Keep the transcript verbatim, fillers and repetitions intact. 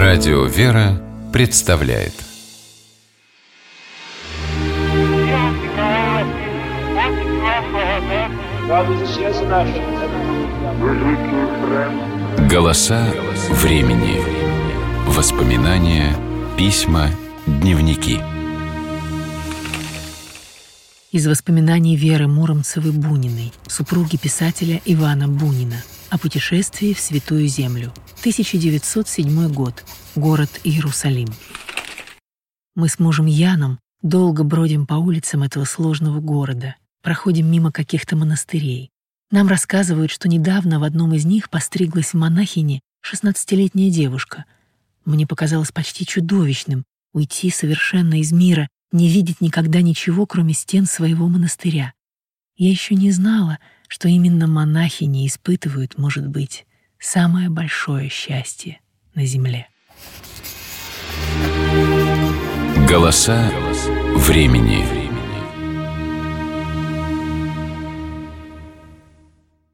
Радио «Вера» представляет «Голоса времени». Воспоминания, письма, дневники. Из воспоминаний Веры Муромцевой-Буниной, супруги писателя Ивана Бунина, о путешествии в Святую Землю. тысяча девятьсот седьмой год. Город Иерусалим. Мы с мужем Яном долго бродим по улицам этого сложного города, проходим мимо каких-то монастырей. Нам рассказывают, что недавно в одном из них постриглась в монахини шестнадцатилетняя девушка. Мне показалось почти чудовищным уйти совершенно из мира, не видеть никогда ничего, кроме стен своего монастыря. Я еще не знала, что именно монахини испытывают, может быть, самое большое счастье на земле. Голоса времени.